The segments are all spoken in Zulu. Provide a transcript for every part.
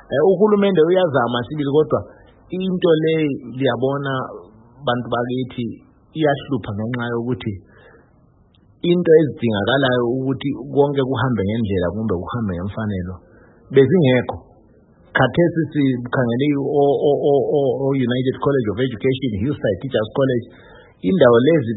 Uhulumende uyazama sibili kodwa into le liyabona bantu bakithi iyahlupha ngenxa yokuthi into ezidingakalayo ukuthi konke kuhambe ngendlela kumbe kuhambe ngemfanelo bezingekho. Khathesi sikhangele United College of Education, Hillside Teachers College, indawo lezi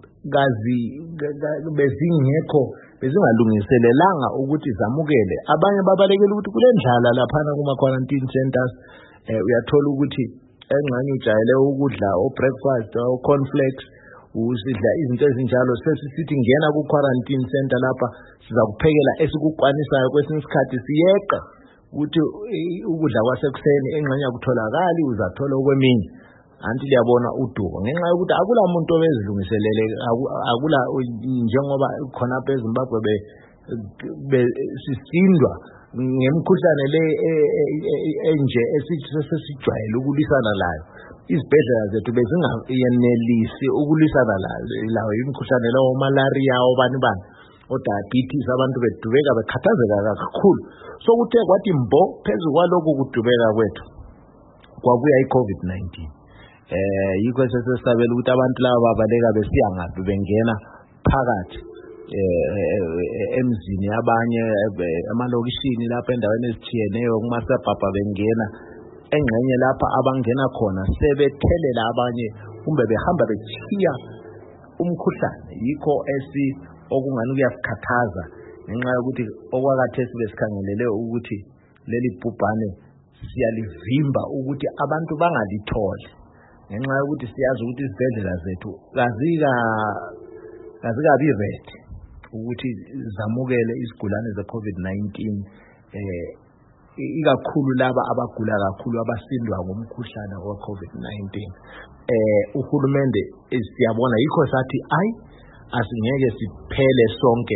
bezingalungiselelanga ukuthi zamukele. Abanye babalekela ukuthi kule ndlala laphana kuma quarantine centers uyathola ukuthi engxenye ujayele ukudla breakfast cornflakes, usidla izinto ezinjalo, sesithi ngena ku quarantine center lapha siza kuphekela esikukwanisayo, kwesinye isikhathi siyeqa ukuthi ukudla kwasekuseni engxenye akutholakali, uzathola okwemini. Anti liyabona udubo ngenxa yokuthi akula muntu obezilungiselele, akula njengoba khona apha eZimbabwe sisindwa ngemikhuhlane le enje esijwayele ukulwisana layo. Izibhedlela zethu bezingayenelisi ukulwisana layo imikhuhlane lawo malaria, obani diabetes, abantu bedubeka bekhathazeka kakhulu. So kuthe kwathi mbo phezu kwalokho kudubeka kwethu kwabuya i-COVID-19. Yikho sesesabela ukuthi abantu laba babaleka besiya ngaphi, bengena phakathi emzini abanye emalokishini lapha endaweni ezithiyeneyo kumasebhabha, bengena engxenye lapha abangena khona sebethelela abanye kumbe behamba bechiya umkhuhlane. Yikho okungani kuyasikhathaza ngenxa yokuthi okwakhathesi besikhangelele ukuthi leli bhubhane siyalivimba ukuthi abantu bangalitholi, ngenxa yokuthi siyazi ukuthi izibhedlela zethu azikabi ready ukuthi zamukele izigulane ze-COVID-19, ikakhulu laba abagula kakhulu abasindwa ngomkhuhlane we-COVID-19. Uhulumende siyabona, yikho sathi asingeke siphele sonke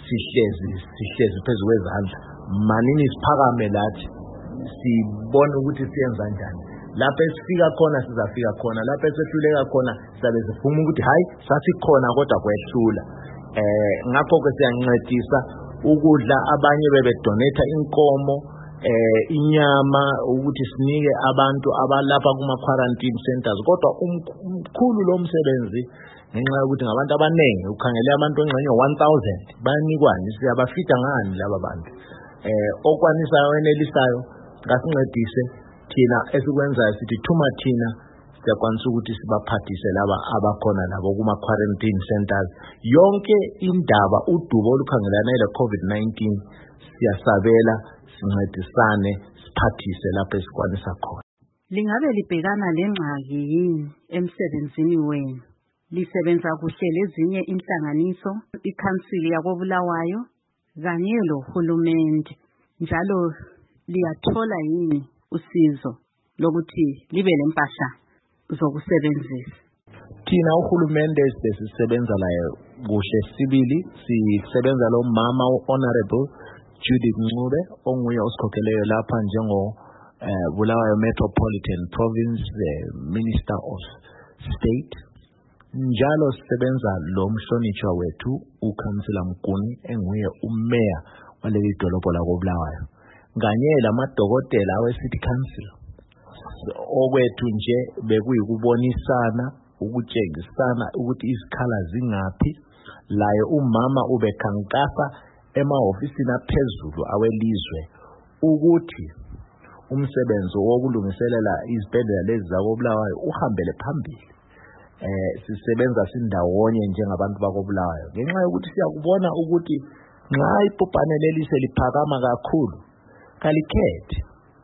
sihlezi phezu kwezandla, manini siphakame lathi sibone ukuthi siyenza njani. Lapha esifika khona sizafika khona, lapha esehluleka khona sizabe sifuna ukuthi sasikhona kodwa kwehlula. Ngakho ke siyancedisa ukudla, abanye bebedonate inkomo, inyama ukuthi sinike abantu abalapha kuma quarantine centers. Kodwa umkhulu lo msebenzi ngenxa yokuthi ngabantu abanengi, ukhangele abantu engxenye 1000 bayanikwani, siyabafida ngani laba bantu. Okwanisayo enelisayo ngasincedise thina, esikwenzayo sithi thuma thina siyakwanisa ukuthi sibaphathise laba abakhona labo kuma quarantine centers. Yonke indaba udubo olukhangelana le-COVID-19 siyasabela, sincedisane, siphathise lapho esikwanisa khona. Lingabe libhekana lengxaki yini emsebenzini wenu? Lisebenza kuhle lezinye inhlanganiso, ikhansili yakoBulawayo kanye lohulumende, njalo liyathola yini usizo lokuthi libe lempahla zokusebenzisa? Thina uhulumende sisebenza laye kuhle sibili, sisebenza lo mama Honorable Judith Ncube onguye osikhokheleyo lapha njengo Bulawayo Metropolitan Province Minister of State. Njalo sisebenza lo mhlonitshwa wethu uKhansila Mguni enguye umeya waleli dolobho lakoBulawayo, kanye lamadokotela we-City Council. Okwethu nje bekuyikubonisana, ukutshengisana ukuthi izikhala zingaphi. Laye umama ubekhankasa emahofisini aphezulu awelizwe ukuthi umsebenzi wokulungiselela izibhedlela lezi zakoBulawayo uhambele phambili. Sisebenza sindawonye njengabantu bakoBulawayo ngenxa yokuthi siyakubona ukuthi nxa ibhubhane leli seliphakama kakhulu kalikhethi.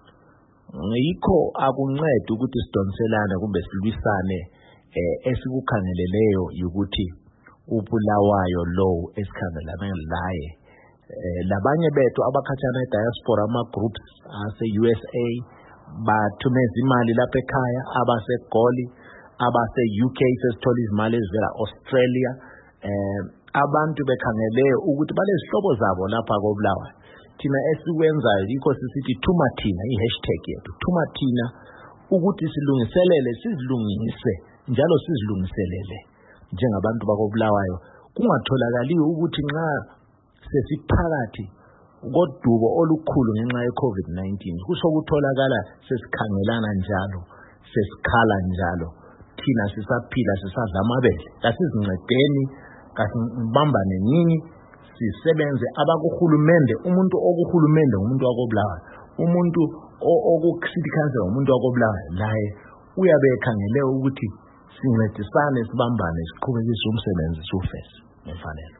Yikho akuncedi ukuthi sidonselane kumbe silwisane. Esikukhangeleleyo ukuthi uBulawayo lo esikhangelana laye, labanye bethu abakhatshana e-diaspora ama-groups ase-USA bathumeza imali lapha ekhaya, abase-Goli, abase-UK sesithola izimali ezivela Australia. Abantu bekhangele ukuthi balezihlobo zabo lapha koBulawayo. Thina esikwenzayo yikho sisithi thuma thina, i-hashtag yethu thuma thina, ukuthi silungiselele, sizilungise njalo sizilungiselele njengabantu bakoBulawayo. Kungatholakali ukuthi nxa sesiphakathi kodubo olukhulu ngenxa ye-COVID-19 kusho ukutholakala sesikhangelana njalo sesikhala njalo thina sisaphila sisadla amabele kasizincedeni kasibambane nini sisebenze abakuhulumende umuntu okuhulumende umuntu wakobulawayo umuntu okucity council umuntu wakobulawayo laye uyabe ekhangele ukuthi sincedisane sibambane siqhubekise umsebenzi sufese ngefanele